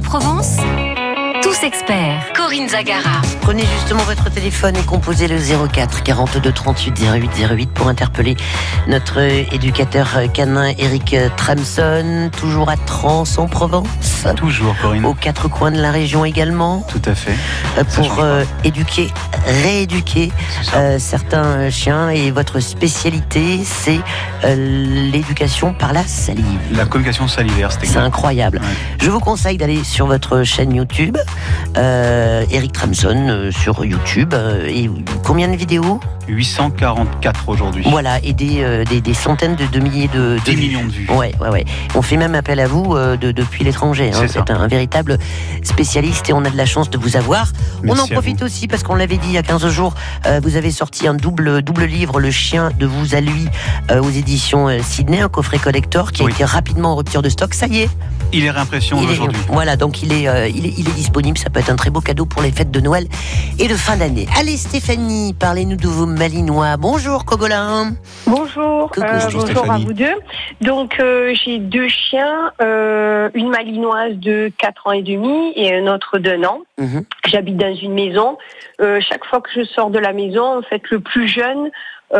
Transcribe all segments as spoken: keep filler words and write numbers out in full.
Provence, tous experts. Corinne Zagara. Prenez justement votre téléphone et composez le zéro quatre quarante-deux trente-huit zéro huit zéro huit pour interpeller notre éducateur canin Eric Tramson, toujours à Trans en Provence. Toujours, Corinne. Aux quatre coins de la région également. Tout à fait. Pour euh, éduquer, rééduquer euh, certains chiens. Et votre spécialité, c'est euh, l'éducation par la salive. La communication salivaire, c'est exact. C'est incroyable. Ouais. Je vous conseille d'aller sur votre chaîne YouTube, euh, Eric Tramson euh, sur YouTube. Euh, et combien de vidéos ? huit cent quarante-quatre aujourd'hui. Voilà, et des, euh, des, des centaines de, de milliers de, de dix millions de vues. Ouais, ouais, ouais. On fait même appel à vous euh, de, depuis l'étranger. Hein. C'est, c'est un, un véritable spécialiste et on a de la chance de vous avoir. Merci on en profite aussi parce qu'on l'avait dit il y a quinze jours, euh, vous avez sorti un double, double livre, Le chien de vous à lui, euh, aux éditions euh, Sydney, un coffret collector qui a oui. été rapidement en rupture de stock. Ça y est. Il est réimpression il aujourd'hui. Est, voilà, donc il est, euh, il, est, il est disponible. Ça peut être un très beau cadeau pour les fêtes de Noël et de fin d'année. Allez Stéphanie, parlez-nous de vos Malinois. Bonjour Cogolin. Bonjour, euh, bonjour, bonjour à vous deux. Donc euh, j'ai deux chiens, euh, une Malinoise de quatre ans et demi et un autre d'un an. Mm-hmm. J'habite dans une maison. Euh, chaque fois que je sors de la maison, en fait, le plus jeune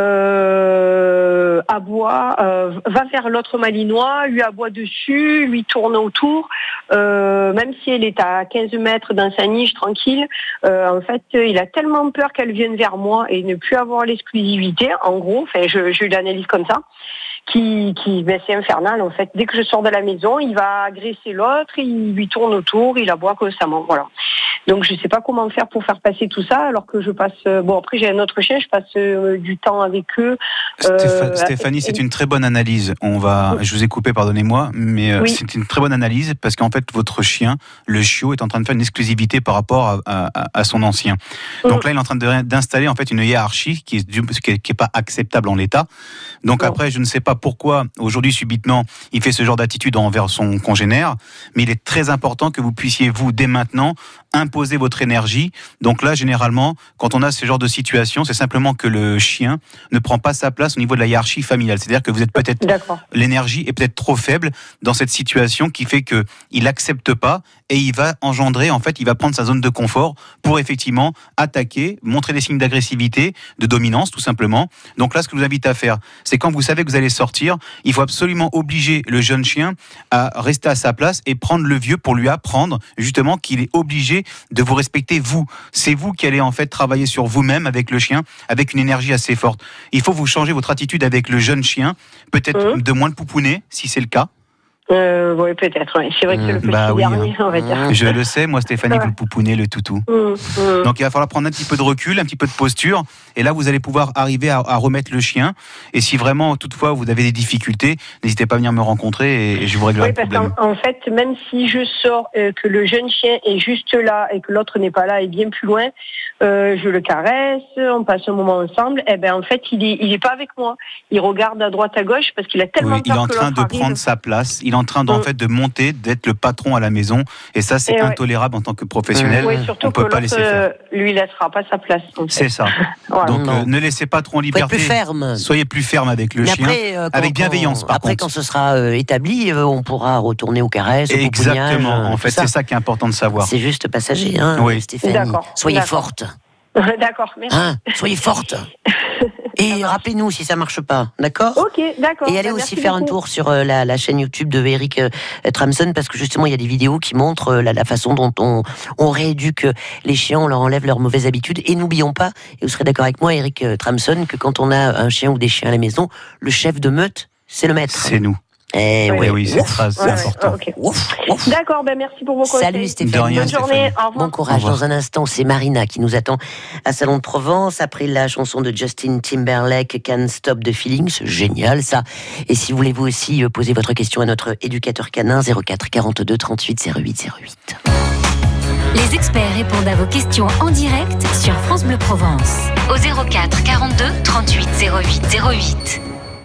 euh, aboie, euh, va vers l'autre Malinois, lui aboie dessus, lui tourne autour. Euh, même si elle est à quinze mètres dans sa niche tranquille, euh, en fait, il a tellement peur qu'elle vienne vers moi et ne plus avoir l'exclusivité. En gros, enfin, je, je l'analyse comme ça. Qui, qui, ben c'est infernal en fait. Dès que je sors de la maison, il va agresser l'autre, il lui tourne autour, il aboie constamment. Voilà. Donc je sais pas comment faire pour faire passer tout ça, alors que je passe. Bon après j'ai un autre chien, je passe euh, du temps avec eux. Euh, Stéph- Stéphanie, c'est une très bonne analyse. On va, je vous ai coupé, pardonnez-moi, mais euh, oui. c'est une très bonne analyse parce qu'en fait votre chien, le chiot, est en train de faire une exclusivité par rapport à, à, à son ancien. Donc mmh. là, il est en train de, d'installer en fait une hiérarchie qui est, qui est, qui est pas acceptable en l'état. Donc mmh. après, je ne sais pas pourquoi aujourd'hui subitement il fait ce genre d'attitude envers son congénère, mais il est très important que vous puissiez vous dès maintenant imposer votre énergie. Donc là généralement quand on a ce genre de situation, c'est simplement que le chien ne prend pas sa place au niveau de la hiérarchie familiale, c'est-à-dire que vous êtes peut-être D'accord. l'énergie est peut-être trop faible dans cette situation qui fait que il accepte pas et il va engendrer en fait il va prendre sa zone de confort pour effectivement attaquer, montrer des signes d'agressivité, de dominance tout simplement. Donc là ce que je vous invite à faire, c'est quand vous savez que vous allez sortir, il faut absolument obliger le jeune chien à rester à sa place et prendre le vieux pour lui apprendre justement qu'il est obligé de vous respecter vous. C'est vous qui allez en fait travailler sur vous-même avec le chien, avec une énergie assez forte. Il faut vous changer votre attitude avec le jeune chien, peut-être mmh. de moins le pouponner si c'est le cas. Euh, oui, peut-être. Ouais. C'est vrai que c'est le petit bah oui, dernier, hein. on va dire. Je le sais, moi, Stéphanie, ouais. vous le poupounez, le toutou. Mmh, mmh. Donc, il va falloir prendre un petit peu de recul, un petit peu de posture. Et là, vous allez pouvoir arriver à, à remettre le chien. Et si vraiment, toutefois, vous avez des difficultés, n'hésitez pas à venir me rencontrer et, et je vous réglerai oui, le problème. Oui, parce qu'en en fait, même si je sors, euh, que le jeune chien est juste là et que l'autre n'est pas là et bien plus loin, euh, je le caresse, on passe un moment ensemble, et ben en fait, il est, il est pas avec moi. Il regarde à droite, à gauche parce qu'il a tellement oui, peur que l'autre arrive. Il est en train de arrive. prendre sa place. Il est en train d'en mmh. fait de monter, d'être le patron à la maison. Et ça, c'est et intolérable ouais. en tant que professionnel. Oui, surtout on peut que pas laisser faire. Lui laissera pas sa place. En fait. C'est ça. Voilà. Donc euh, ne laissez pas trop en liberté. Plus ferme. Soyez plus ferme avec le Mais chien, après, euh, avec bienveillance. On, par après, contre. quand ce sera euh, établi, euh, on pourra retourner aux caresses, au Exactement. poupouniage, En fait, ça. c'est ça qui est important de savoir. C'est juste passager, hein, oui. Stéphanie. D'accord. Soyez D'accord. forte. D'accord, merci. Hein, soyez forte. Et rappelez-nous si ça marche pas, d'accord ? Ok, d'accord. Et allez bah, aussi faire beaucoup. un tour sur euh, la, la chaîne YouTube de Eric euh, Tramson parce que justement il y a des vidéos qui montrent euh, la, la façon dont on, on rééduque les chiens, on leur enlève leurs mauvaises habitudes. Et n'oublions pas, et vous serez d'accord avec moi, Eric Tramson, que quand on a un chien ou des chiens à la maison, le chef de meute, c'est le maître. C'est nous. Eh oui, oui, oui, c'est, très, c'est ouais, important. Ouais, okay. ouf, ouf. D'accord, ben merci pour vos conseils. Salut Stéphanie. Bonne journée, au revoir. Bon courage. Dans un instant, c'est Marina qui nous attend à Salon de Provence après la chanson de Justin Timberlake, Can't Stop the Feeling. C'est génial ça. Et si vous voulez vous aussi poser votre question à notre éducateur canin, zéro quatre quarante-deux trente-huit zéro huit zéro huit. Les experts répondent à vos questions en direct sur France Bleu Provence au zéro quatre quarante-deux trente-huit zéro huit zéro huit.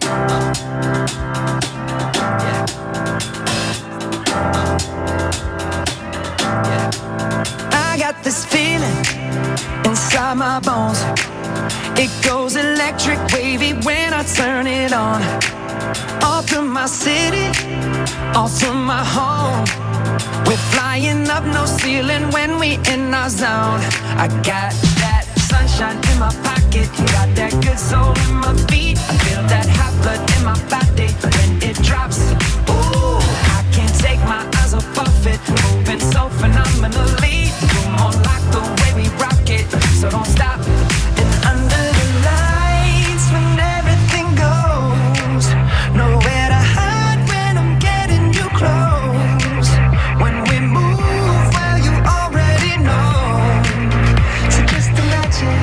I got this feeling inside my bones. It goes electric wavy when I turn it on. All through my city, all through my home. We're flying up, no ceiling when we in our zone. I got that sunshine in my pocket, got that good soul in my feet. I feel that hot blood in my body when it drops. Ooh, I can't take my eyes off of it, moving so phenomenally. You're more like the way we rock it, so don't stop. And under the lights, when everything goes, nowhere to hide when I'm getting you close. When we move, well, you already know. So just imagine.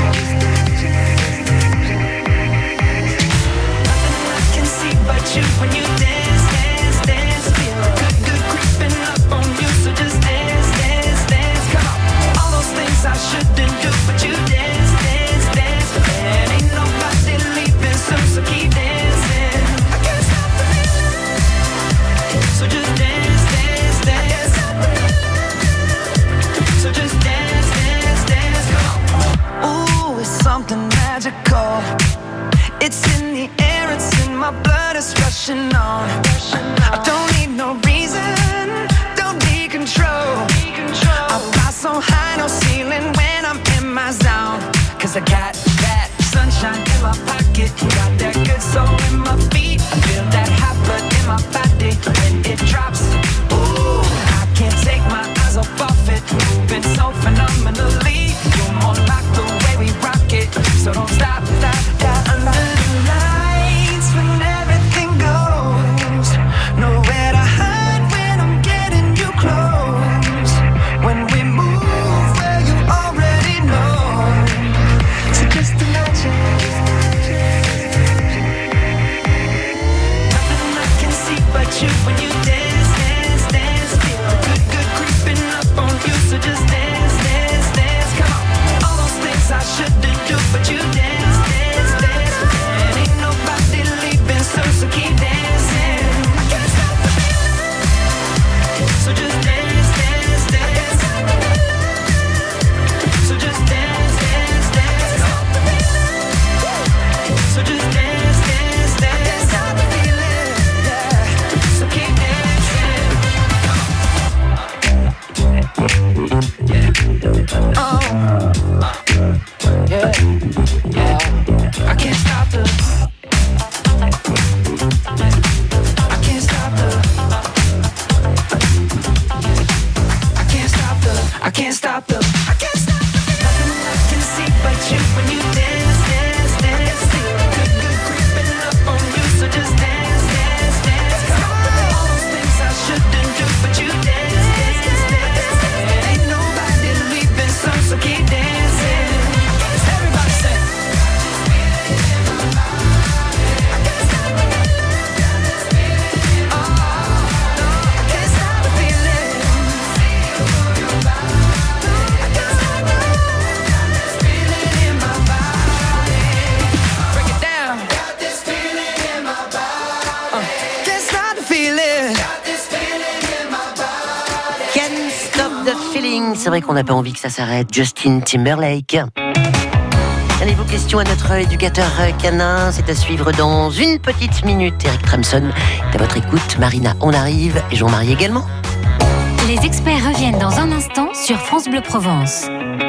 Nothing I can see but you when you dance, dance, dance. Feel good, good creeping up on you. So just dance, dance, dance. Come on. All those things I shouldn't do, but you dance, dance, dance. And ain't nobody leaving soon, so keep dancing. I can't stop the feeling. So just dance, dance, dance. So just dance, dance, dance. Come on. Ooh, it's something magical. It's in the air, it's in my blood, it's rushing on. I don't need no reason, don't need control. I fly so high, no ceiling when I'm in my zone. Cause I got that sunshine in my pocket, got that good soul in my feet. I feel that hot blood in my body when it drops. Ooh, I can't take my eyes off of it, moving so phenomenally. You're more like the way we rock it, so don't stop, stop, stop. Under the lights when everything goes, nowhere to hide when I'm getting you close. When we move, well, you already know. So just imagine. Nothing I can see but you when you dance, dance, dance. Feel good, good creeping up on you. So just dance, dance, dance. Come on. All those things I shouldn't do, but you dance, dance, dance. And ain't nobody leaving soon, so keep dancing. I can't stop the feeling. So just dance, dance, dance. So just dance, dance, dance. So just dance, dance, dance. Stop the feeling, yeah. So keep dancing. Oh, yeah, yeah. I can't stop the. I can't stop the. I can't stop the. I can't stop the. I can't stop the. Nothing I can see but you when you dance, dance, dance. Feel good, good creeping up on you. So just dance, dance, dance. Come on. All those things I shouldn't do, but you dance, dance, dance. And ain't nobody leaving soon, so keep dancing. Everybody say. C'est vrai qu'on n'a pas envie que ça s'arrête. Justin Timberlake. Allez, vos questions à notre éducateur canin, c'est à suivre dans une petite minute. Eric Tramson est à votre écoute. Marina, on arrive. Et Jean-Marie également. Les experts reviennent dans un instant sur France Bleu Provence.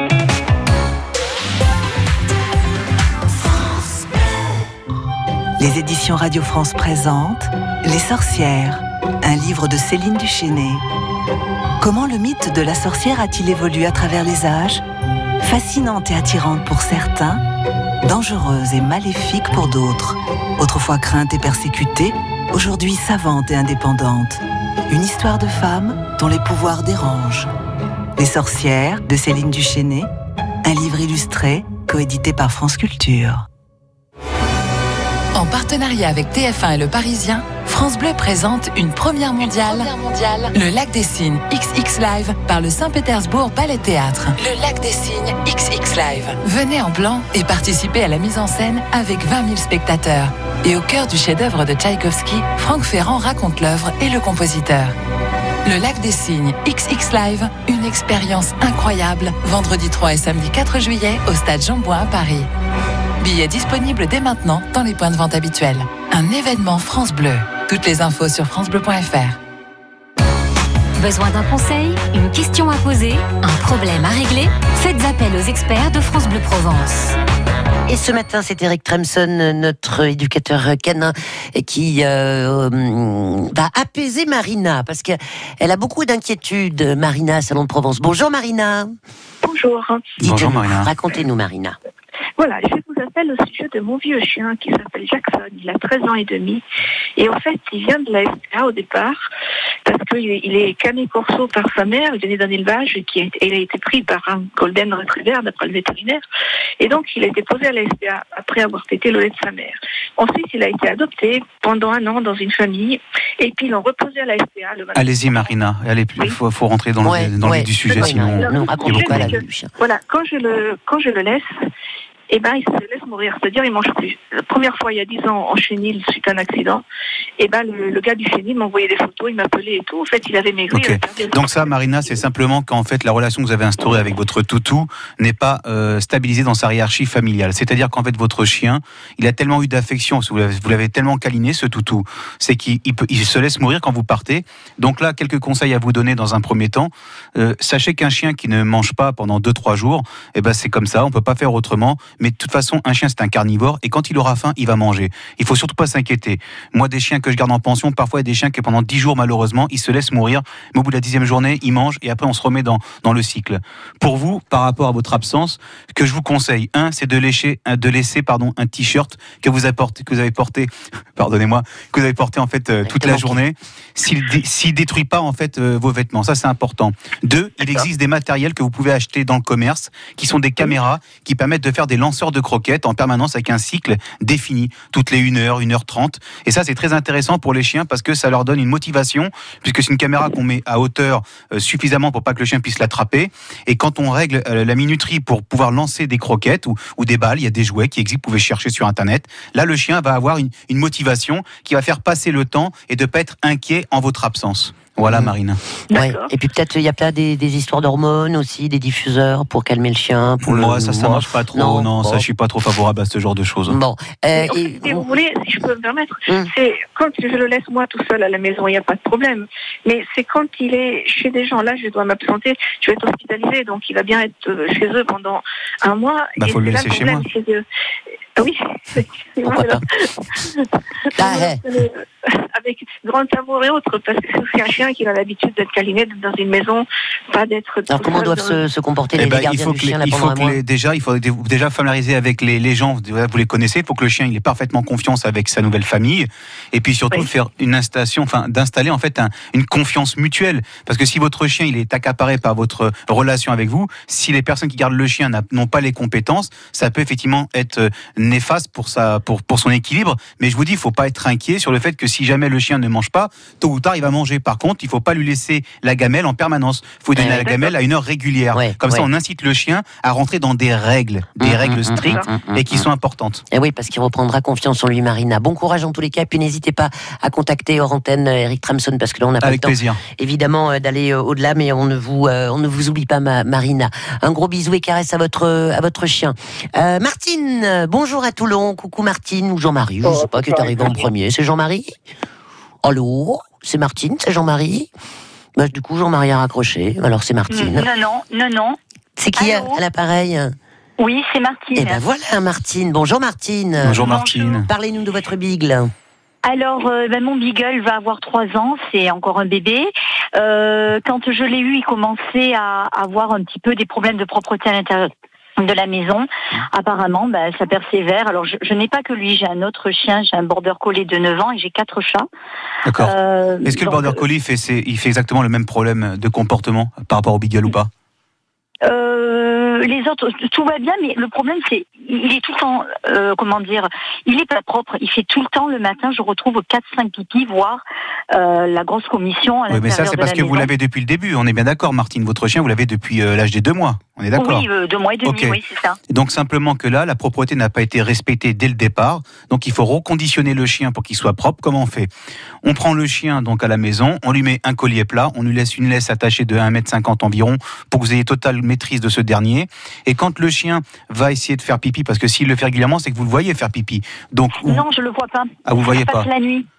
Les éditions Radio France présentent Les sorcières, un livre de Céline Duchesnay. Comment le mythe de la sorcière a-t-il évolué à travers les âges ? Fascinante et attirante pour certains, dangereuse et maléfique pour d'autres. Autrefois crainte et persécutée, aujourd'hui savante et indépendante. Une histoire de femme dont les pouvoirs dérangent. Les sorcières de Céline Duchesnay, un livre illustré, coédité par France Culture. En partenariat avec T F un et Le Parisien, France Bleu présente une première mondiale, une première mondiale, le Lac des Cygnes X X Live par le Saint-Pétersbourg Ballet Théâtre. Le Lac des Cygnes X X Live. Venez en blanc et participez à la mise en scène avec vingt mille spectateurs. Et au cœur du chef-d'œuvre de Tchaïkovski, Franck Ferrand raconte l'œuvre et le compositeur. Le Lac des Cygnes X X Live, une expérience incroyable, vendredi trois et samedi quatre juillet au stade Jean-Bouin à Paris. Billets disponibles dès maintenant dans les points de vente habituels. Un événement France Bleu. Toutes les infos sur francebleu point f r. Besoin d'un conseil, une question à poser, un problème à régler? Faites appel aux experts de France Bleu Provence. Et ce matin, c'est Eric Tremson, notre éducateur canin, qui euh, va apaiser Marina, parce qu'elle a beaucoup d'inquiétudes, Marina, à Salon de Provence. Bonjour Marina. Bonjour. Bonjour Marina. Racontez-nous Marina. Voilà, je vous appelle au sujet de mon vieux chien qui s'appelle Jackson. Il a treize ans et demi. Et en fait, il vient de la S P A au départ parce qu'il est, il est cané corso par sa mère. Il venait d'un élevage et qui a, il a été pris par un golden retriever d'après le vétérinaire. Et donc, il a été posé à la S P A après avoir tété le lait de sa mère. Ensuite, il a été adopté pendant un an dans une famille. Et puis, ils l'ont reposé à la S P A. Le Allez-y Marina, il oui. faut, faut rentrer dans ouais, le, dans ouais. le vif du sujet, ouais, sinon non, non, il y a beaucoup la que, Voilà, quand je le, quand je le laisse, eh ben, il se laisse mourir, c'est-à-dire il mange plus. La première fois, il y a dix ans, en chenil, suite à un accident, eh ben, le, le gars du chenil m'envoyait des photos, il m'appelait et tout. En fait, il avait maigri. Okay. Il Donc ça, Marina, c'est simplement qu'en fait, la relation que vous avez instaurée avec votre toutou n'est pas euh, stabilisée dans sa hiérarchie familiale. C'est-à-dire qu'en fait, votre chien, il a tellement eu d'affection, vous l'avez, vous l'avez tellement câliné, ce toutou, c'est qu'il il peut, il se laisse mourir quand vous partez. Donc là, quelques conseils à vous donner dans un premier temps. Euh, sachez qu'un chien qui ne mange pas pendant deux trois jours, eh ben, c'est comme ça, on peut pas faire autrement. Mais de toute façon, un chien, c'est un carnivore, et quand il aura faim, il va manger. Il faut surtout pas s'inquiéter. Moi, des chiens que je garde en pension, parfois, il y a des chiens qui, pendant dix jours, malheureusement, ils se laissent mourir, mais au bout de la dixième journée, ils mangent, et après, on se remet dans, dans le cycle. Pour vous, par rapport à votre absence, ce que je vous conseille, un, c'est de laisser, de laisser, pardon, un t-shirt que vous avez porté, que vous avez porté, pardonnez-moi, que vous avez porté, en fait, euh, toute la journée, s'il, dé, s'il détruit pas, en fait, euh, vos vêtements. Ça, c'est important. Deux, il existe des matériels que vous pouvez acheter dans le commerce, qui sont des caméras, qui permettent de faire des lanceurs de croquettes en permanence avec un cycle défini, toutes les une heure, une heure trente. Et ça, c'est très intéressant pour les chiens parce que ça leur donne une motivation, puisque c'est une caméra qu'on met à hauteur euh, suffisamment pour pas que le chien puisse l'attraper. Et quand on règle euh, la minuterie pour pouvoir lancer des croquettes ou, ou des balles, il y a des jouets qui existent, vous pouvez chercher sur Internet. Là, le chien va avoir une, une motivation qui va faire passer le temps et de pas être inquiet en votre absence. Voilà, Marina. Ouais. Et puis peut-être il y a plein des, des histoires d'hormones aussi, des diffuseurs pour calmer le chien. Pour moi, le... ça, ça marche pas trop. Non, non bon. Ça, je suis pas trop favorable à ce genre de choses. Bon. Euh, et, si vous voulez, si je peux me permettre, hum. c'est quand je le laisse moi tout seul à la maison, il n'y a pas de problème. Mais c'est quand il est chez des gens, là, je dois m'absenter, je vais être hospitalisée, donc il va bien être chez eux pendant un mois. Bah, faut le laisser chez moi. Chez eux. Oui, pourquoi pas ah, avec grande savour et autres, parce que c'est un chien qui a l'habitude d'être câliné dans une maison, pas d'être. Alors comment doivent se, se comporter les, eh ben, les gardiens il faut du que chien les, là, il faut pendant que un mois les, déjà, il faut déjà familiariser avec les, les gens. Vous les connaissez. Il faut que le chien il ait parfaitement confiance avec sa nouvelle famille, et puis surtout oui. faire une installation, enfin d'installer en fait un, une confiance mutuelle. Parce que si votre chien il est accaparé par votre relation avec vous, si les personnes qui gardent le chien n'ont pas les compétences, ça peut effectivement être néfaste pour sa, pour, pour son équilibre. Mais je vous dis, il ne faut pas être inquiet sur le fait que si jamais le chien ne mange pas, tôt ou tard, il va manger. Par contre, il ne faut pas lui laisser la gamelle en permanence. Il faut donner ouais, la gamelle à une heure régulière. Ouais, Comme ouais. ça, on incite le chien à rentrer dans des règles, des mmh, règles strictes mmh, mmh, et qui sont importantes. Et oui, parce qu'il reprendra confiance en lui, Marina. Bon courage en tous les cas. Et puis n'hésitez pas à contacter hors antenne Eric Tremson, parce que là, on n'a pas Avec le temps, plaisir. évidemment, d'aller au-delà, mais on ne vous, euh, on ne vous oublie pas, ma, Marina. Un gros bisou et caresse à votre, à votre chien. Euh, Martine, bonjour à Toulon. Coucou Martine ou Jean-Marie, je ne sais pas qui est arrivé en premier. C'est Jean-Marie ? Allô ? C'est Martine, c'est Jean-Marie ? Bah, du coup, Jean-Marie a raccroché, alors c'est Martine. Non, non, non, non. C'est qui à l'appareil ? Oui, c'est Martine. Eh ben voilà, Martine. Bonjour Martine. Bonjour Martine. Bonjour. Parlez-nous de votre beagle. Alors, euh, ben, mon beagle va avoir trois ans, c'est encore un bébé. Euh, quand je l'ai eu, il commençait à avoir un petit peu des problèmes de propreté à l'intérieur de la maison. Apparemment, bah, ça persévère. Alors, je, je n'ai pas que lui, j'ai un autre chien, j'ai un border collie de neuf ans et j'ai quatre chats. D'accord. Euh, Est-ce que donc, le border collie fait, c'est, il fait exactement le même problème de comportement par rapport au beagle ou pas ? Euh, les autres, tout va bien, mais le problème, c'est, il est tout le temps, euh, comment dire, il est pas propre. Il fait tout le temps le matin, je retrouve quatre cinq pipis, voire euh, la grosse commission à oui, l'intérieur de la maison. mais ça, c'est parce que vous l'avez depuis le début. On est bien d'accord, Martine. Votre chien, vous l'avez depuis euh, l'âge des deux mois. On est d'accord ? Oui, euh, deux mois et demi, okay. Oui, c'est ça. Donc, simplement que là, la propreté n'a pas été respectée dès le départ. Donc, il faut reconditionner le chien pour qu'il soit propre. Comment on fait ? On prend le chien, donc, à la maison, on lui met un collier plat, on lui laisse une laisse attachée de un mètre cinquante environ pour que vous ayez totale maîtrise de ce dernier. Et quand le chien va essayer de faire pipi, parce que s'il le fait régulièrement, c'est que vous le voyez faire pipi. Donc, non, je le vois pas. Ah, vous le voyez pas pas. la nuit.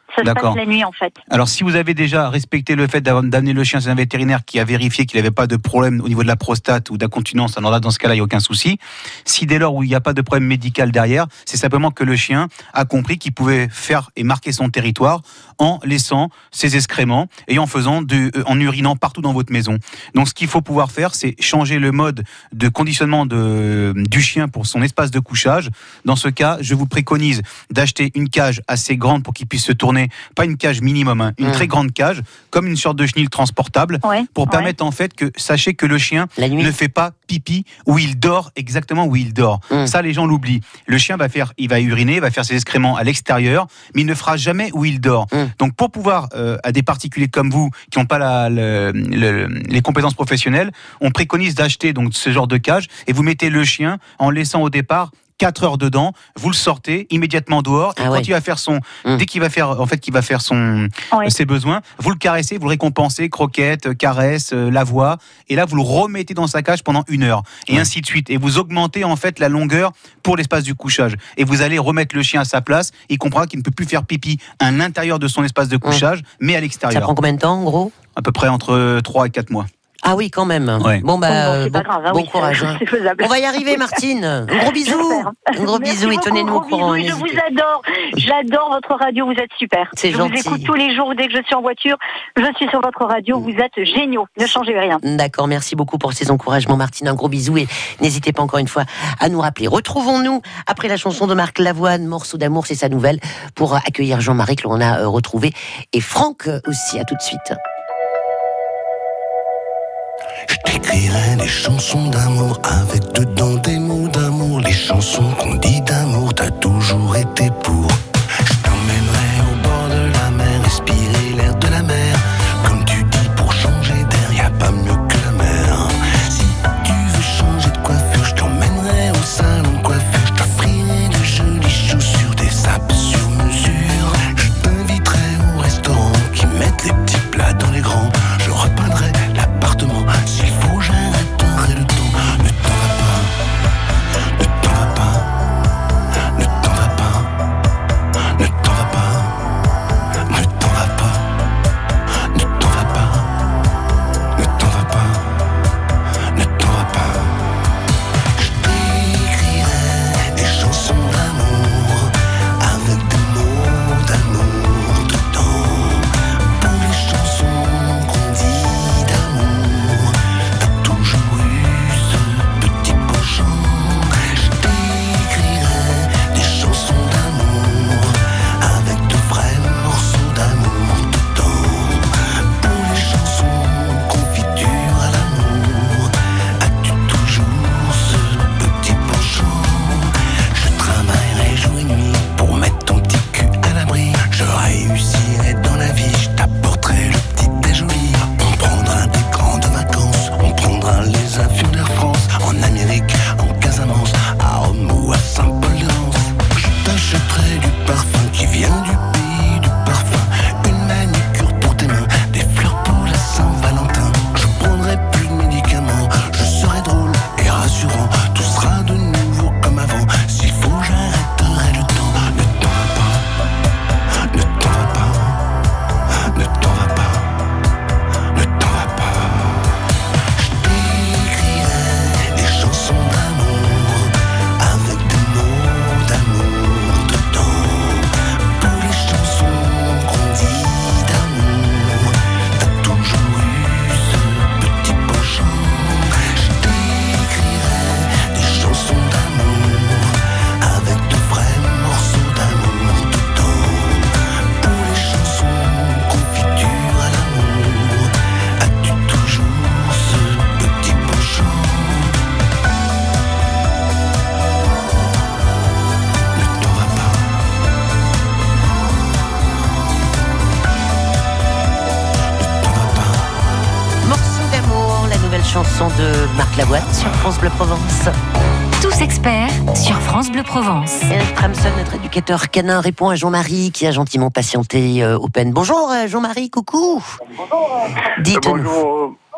Ça se passe la nuit en fait. Alors si vous avez déjà respecté le fait d'amener le chien chez un vétérinaire qui a vérifié qu'il n'avait pas de problème au niveau de la prostate ou d'incontinence, alors là dans ce cas-là il n'y a aucun souci. Si dès lors où il n'y a pas de problème médical derrière, c'est simplement que le chien a compris qu'il pouvait faire et marquer son territoire en laissant ses excréments et en faisant de, euh, en urinant partout dans votre maison. Donc ce qu'il faut pouvoir faire, c'est changer le mode de conditionnement de, du chien pour son espace de couchage. Dans ce cas, je vous préconise d'acheter une cage assez grande pour qu'il puisse se tourner, pas une cage minimum, hein, une mmh. très grande cage, comme une sorte de chenille transportable, ouais, pour ouais. permettre en fait que, sachez que le chien ne fait pas pipi où il dort exactement où il dort. Mmh. Ça, les gens l'oublient. Le chien va faire, il va uriner, il va faire ses excréments à l'extérieur, mais il ne fera jamais où il dort. Mmh. Donc, pour pouvoir, euh, à des particuliers comme vous, qui n'ont pas la, le, le, les compétences professionnelles, on préconise d'acheter donc ce genre de cage et vous mettez le chien en laissant au départ quatre heures dedans, vous le sortez immédiatement dehors, et ah quand ouais. il va faire son, mmh. dès qu'il va faire, en fait, qu'il va faire son, ouais. ses besoins, vous le caressez, vous le récompensez, croquettes, caresses, euh, la voix, et là vous le remettez dans sa cage pendant une heure, et ouais. ainsi de suite, et vous augmentez en fait la longueur pour l'espace du couchage, et vous allez remettre le chien à sa place, il comprendra qu'il ne peut plus faire pipi à l'intérieur de son espace de couchage, mmh. mais à l'extérieur. Ça prend combien de temps en gros ? À peu près entre trois et quatre mois. Ah oui, quand même. Ouais. Bon, bah, bon, bon, grave, hein, bon oui, courage. Hein. On va y arriver, Martine. Un gros bisou. Un gros bisou et tenez-nous au courant. Je vous adore. J'adore votre radio. Vous êtes super. C'est je gentil. vous écoute tous les jours dès que je suis en voiture. Je suis sur votre radio. Vous êtes géniaux. Ne changez rien. D'accord. Merci beaucoup pour ces encouragements, Martine. Un gros bisou et n'hésitez pas encore une fois à nous rappeler. Retrouvons-nous après la chanson de Marc Lavoine, Morceau d'amour, c'est sa nouvelle, pour accueillir Jean-Marie que l'on a retrouvé et Franck aussi. À tout de suite. Je t'écrirai des chansons d'amour avec dedans des mots d'amour. Les chansons qu'on dit d'amour, t'as toujours été pour. Je t'emmènerai au bord de la mer, respirer l'air de la mer. Comme tu dis, pour changer d'air, y'a pas mieux que la mer. Si tu veux changer de coiffure, je t'emmènerai au salon de coiffure. Je t'offrirai de jolies chaussures, des sapes sur mesure. Je t'inviterai au restaurant qui mettent les petits plats dans les grands. Je repeindrai l'appartement. S'il faut, j'arrêterai le temps. Ne t'en va pas, ne t'en va pas, ne t'en va pas, ne t'en va pas, ne t'en va pas, ne t'en va pas, ne t'en va pas, ne t'en va pas. Je t'écrirai des chansons d'amour avec des mots d'amour dedans. Pour les chansons qu'on dit d'amour, t'as toujours eu ce petit penchant. Je t'écrirai des chansons d'amour avec de vrais morceaux d'amour dedans. Pour les chansons confiture à l'amour, as-tu toujours ce petit penchant? Je travaillerai jour et nuit pour mettre ton petit cul à l'abri. Je réussirai dans la vie, je t'apporterai le petit déjoli. On prendra des grandes vacances, on prendra les avions d'Air France, en Amérique, en Casamance, à Rome ou à Saint-Paul-de-Vence. Je t'achèterai du parfum qui vient du pays du parfum, une manicure pour tes mains, des fleurs pour la Saint-Valentin. Je prendrai plus de médicaments, je serai drôle et rassurant. Tout sera de nouveau comme avant. S'il faut, j'arrêterai le temps. Ne t'en va pas, ne t'en va pas, ne t'en va pas, ne t'en va pas. Je t'écrirai des chansons d'amour avec des mots d'amour dedans. Pour les chansons qu'on dit d'amour, t'as toujours eu ce petit penchant. Je t'écrirai des chansons d'amour avec de vrais morceaux d'amour dedans. Pour les chansons confiture à l'amour, as-tu toujours ce petit penchant? Ne t'en va pas, ne t'en va pas. Morceau d'amour, la nouvelle chanson de Marc Lavoine sur France Bleu Provence. Tous experts sur France Bleu Provence. Eric Tramson, notre éducateur canin, répond à Jean-Marie qui a gentiment patienté euh, au peine. Bonjour euh, Jean-Marie, coucou. Bonjour. Dites-nous. Bonjour.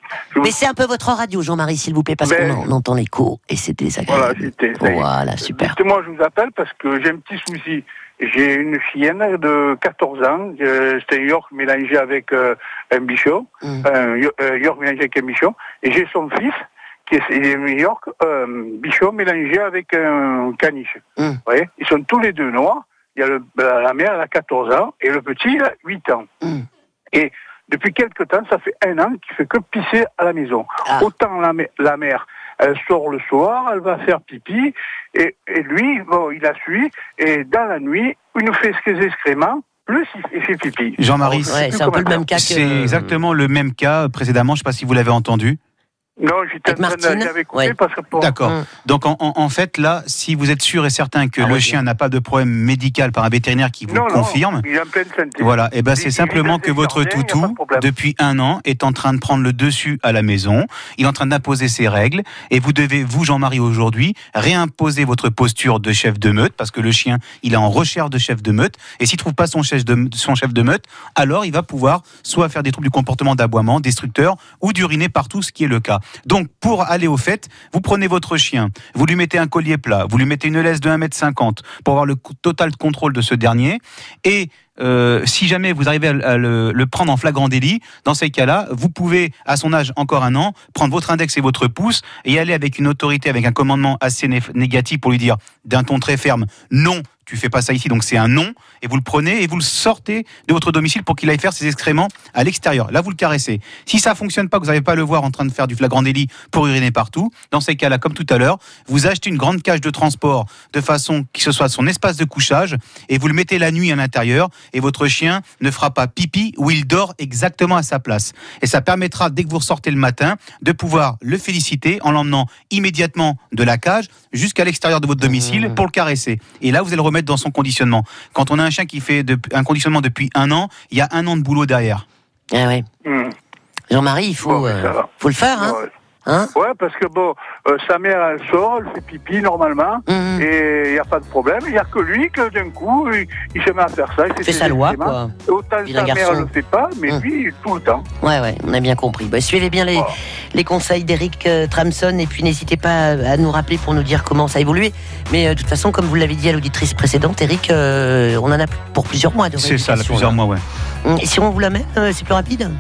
Vous... Baissez un peu votre radio, Jean-Marie, s'il vous plaît, parce ben... qu'on entend l'écho et c'est désagréable. Voilà, c'était. Voilà, super. Moi, je vous appelle parce que j'ai un petit souci. J'ai une chienne de quatorze ans, c'était un York mélangé avec euh, un bichon, mm. un York mélangé avec un bichon, et j'ai son fils qui est un York euh, bichon mélangé avec un caniche. Mm. Vous voyez, ils sont tous les deux noirs. Il y a le, la mère, elle a quatorze ans, et le petit, il a huit ans. Mm. Et depuis quelque temps, ça fait un an qu'il fait que pisser à la maison. Ah. Autant la, la mère, elle sort le soir, elle va faire pipi, et, et lui, bon, il la suit, et dans la nuit, il nous fait ses excréments, plus il fait pipi. Jean-Marie, ouais, c'est un peu le même cas que... C'est exactement le même cas précédemment, je ne sais pas si vous l'avez entendu. Non, j'étais en train de j'avais coupé ouais. parce que pour... D'accord. Mmh. Donc en, en, en fait là, si vous êtes sûr et certain que ah, le ouais, chien n'a pas de problème médical par un vétérinaire qui vous non, le confirme, non, il est en pleine santé. Voilà, et ben c'est simplement que votre toutou depuis un an est en train de prendre le dessus à la maison. Il est en train d'imposer ses règles et vous devez, vous Jean-Marie aujourd'hui, réimposer votre posture de chef de meute parce que le chien il est en recherche de chef de meute et s'il trouve pas son chef de son chef de meute, alors il va pouvoir soit faire des troubles du comportement d'aboiement, destructeur ou d'uriner partout, ce qui est le cas. Donc, pour aller au fait, vous prenez votre chien, vous lui mettez un collier plat, vous lui mettez une laisse de un mètre cinquante pour avoir le total contrôle de ce dernier. Et euh, si jamais vous arrivez à, à le, le prendre en flagrant délit, dans ces cas-là, vous pouvez, à son âge encore un an, prendre votre index et votre pouce et y aller avec une autorité, avec un commandement assez né- négatif pour lui dire d'un ton très ferme, non, tu fais pas ça ici, donc c'est un non, et vous le prenez et vous le sortez de votre domicile pour qu'il aille faire ses excréments à l'extérieur. Là, vous le caressez. Si ça fonctionne pas, que vous n'arrivez pas à le voir en train de faire du flagrant délit pour uriner partout, dans ces cas-là, comme tout à l'heure, vous achetez une grande cage de transport de façon que ce soit son espace de couchage et vous le mettez la nuit à l'intérieur et votre chien ne fera pas pipi ou il dort exactement à sa place. Et ça permettra, dès que vous ressortez le matin, de pouvoir le féliciter en l'emmenant immédiatement de la cage jusqu'à l'extérieur de votre domicile pour le caresser. Et là, vous allez le remettre dans son conditionnement. Quand on a un chien qui fait de, un conditionnement depuis un an, il y a un an de boulot derrière. Ah ouais. Mmh. Jean-Marie, il faut, bon, euh, faut le faire, hein, ouais. Hein ouais, parce que bon, euh, sa mère, elle sort, elle fait pipi normalement, mmh. et il n'y a pas de problème. Il n'y a que lui que d'un coup, il, il se met à faire ça. Il fait sa loi, quoi. Autant sa mère ne le fait pas, mais mmh. lui, tout le temps. Ouais, ouais, on a bien compris. Bah, suivez bien les, oh. les conseils d'Eric euh, Tramson, et puis n'hésitez pas à nous rappeler pour nous dire comment ça a évolué. Mais euh, de toute façon, comme vous l'avez dit à l'auditrice précédente, Eric, euh, on en a pour plusieurs mois de C'est ça, là, plusieurs là. mois, ouais. Et si on vous la met, euh, c'est plus rapide.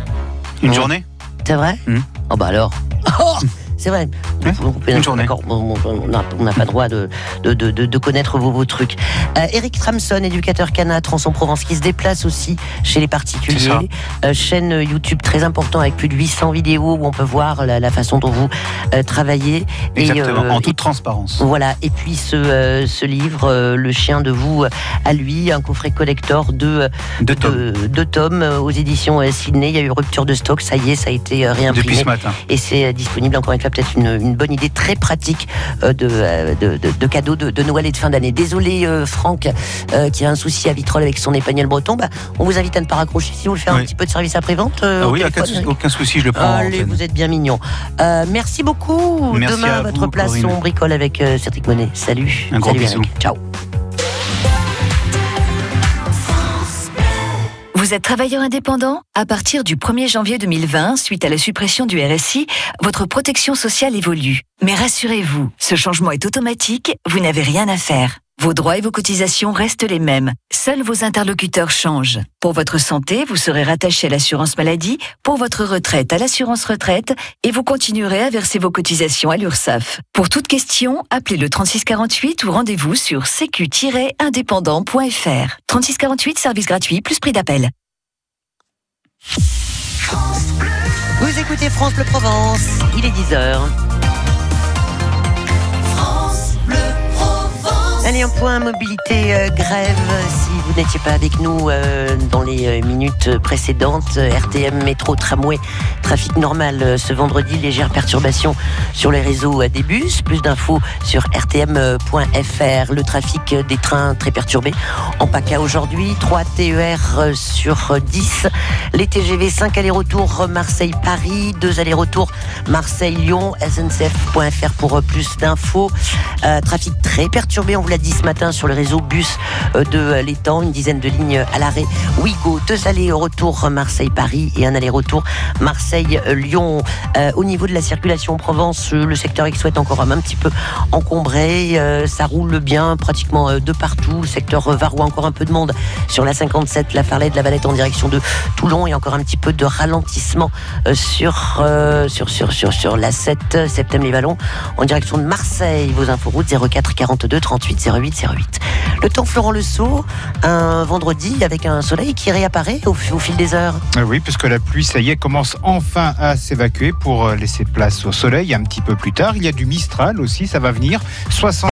Une mmh. journée. C'est vrai mmh. Oh bah alors. Oh c'est vrai. Ouais, une journée. D'accord. On n'a pas le droit de, de, de, de connaître vos, vos trucs. Euh, Eric Tramson, éducateur canin à Tronçon-Provence, qui se déplace aussi chez les particuliers. Euh, chaîne YouTube très importante avec plus de huit cents vidéos où on peut voir la, la façon dont vous euh, travaillez. Exactement, et, euh, en toute et, transparence. Voilà. Et puis ce, euh, ce livre, euh, Le chien de vous à lui, un coffret collector de deux tomes, de, de tomes euh, aux éditions euh, Sydney. Il y a eu rupture de stock, ça y est, ça a été euh, réimprimé. Depuis ce matin. Et c'est euh, disponible encore une fois. Peut-être une, une bonne idée très pratique euh, de, euh, de, de, de cadeaux de, de Noël et de fin d'année. Désolé euh, Franck euh, qui a un souci à Vitrolles avec son Épagnol breton. Bah, on vous invite à ne pas raccrocher si vous voulez faire oui. un petit peu de service après-vente. Euh, ah oui, aucun souci, aucun souci, je le prends. Allez, vous êtes bien mignon. Euh, merci beaucoup. Merci Demain, à, à votre vous, place, Corinne. on bricole avec euh, Cédric Monet. Salut. Un gros Salut, bisou. Eric. Ciao. Vous êtes travailleur indépendant ? À partir du premier janvier deux mille vingt, suite à la suppression du R S I, votre protection sociale évolue. Mais rassurez-vous, ce changement est automatique, vous n'avez rien à faire. Vos droits et vos cotisations restent les mêmes. Seuls vos interlocuteurs changent. Pour votre santé, vous serez rattaché à l'assurance maladie, pour votre retraite à l'assurance retraite, et vous continuerez à verser vos cotisations à l'URSSAF. Pour toute question, appelez le trente-six quarante-huit ou rendez-vous sur sécu tiret indépendant point f r. trente-six quarante-huit, service gratuit, plus prix d'appel. Vous écoutez France Bleu Provence, il est dix heures. Allez, un point mobilité euh, grève. Si vous n'étiez pas avec nous euh, dans les euh, minutes précédentes, euh, R T M, métro, tramway, trafic normal euh, ce vendredi, légère perturbation sur les réseaux euh, des bus. Plus d'infos sur r t m point f r. Le trafic euh, des trains très perturbé. En PACA aujourd'hui, trois T E R euh, sur dix. Les T G V, cinq allers-retours Marseille-Paris, deux allers-retours Marseille-Lyon. S N C F point f r pour euh, plus d'infos. Euh, trafic très perturbé, on vous l'a dit jeudi ce matin sur le réseau bus de l'étang, une dizaine de lignes à l'arrêt Ouigo, deux allers au retour Marseille-Paris et un aller-retour Marseille-Lyon. Euh, au niveau de la circulation en Provence, le secteur X est encore un petit peu encombré, euh, ça roule bien pratiquement euh, de partout. Le secteur euh, Varois, encore un peu de monde sur la cinquante-sept, la Farlette, la Valette en direction de Toulon, et encore un petit peu de ralentissement euh, sur, euh, sur, sur, sur, sur la sept, Septem-les-Vallons en direction de Marseille. Vos inforoutes zéro quatre quarante-deux trente-huit zéro huit zéro huit. Le temps, Florent Lesault, un vendredi avec un soleil qui réapparaît au, au fil des heures. Oui, puisque la pluie, ça y est, commence enfin à s'évacuer pour laisser place au soleil un petit peu plus tard. Il y a du Mistral aussi, ça va venir. soixante